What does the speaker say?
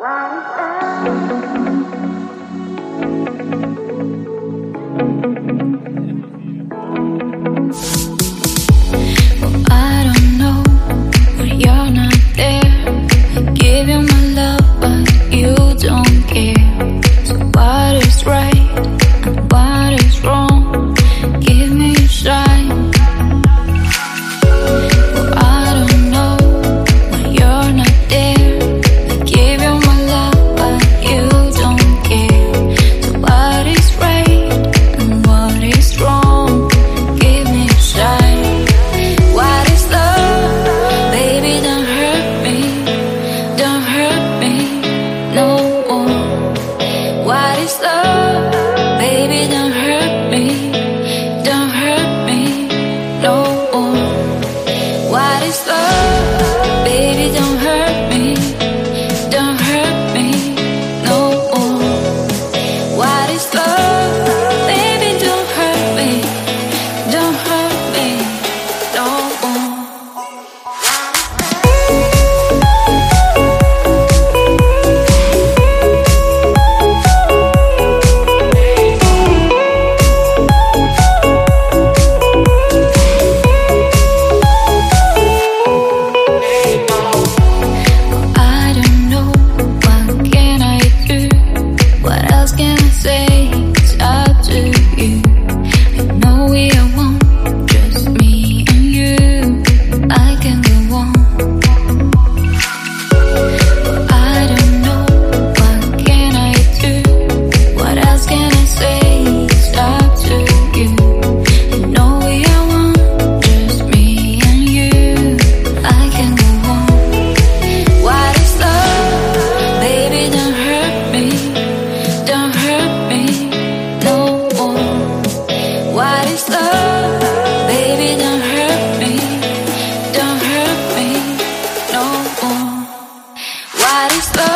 I don't know when you're not there. I give you my love, but you don't care. So what is right and what is wrong? Give me a sign. Well, I don't know when you're not there. I give you my love, but you don't care. So what is right and what is wrong? Give me a sign. What is love? Baby, don't hurt me. Don't hurt me no more. What is love? Baby, don't hurt me. Don't hurt me no more. What is love? Baby, don't hurt me. Don't hurt me no more. What is love? Baby, don't hurt me. Don't hurt me no more. I don't know, what can I do? What else can I say? It's up to you. I know we are one, just me and you. I can go on. I don't know, what can I do? What else can I say? It's up to you. I know we are one, just me and you. I can go on. What is love? Baby, don't hurt me. Don't hurt me no more. What is love? Baby, don't hurt me. Don't hurt me no more. What is love?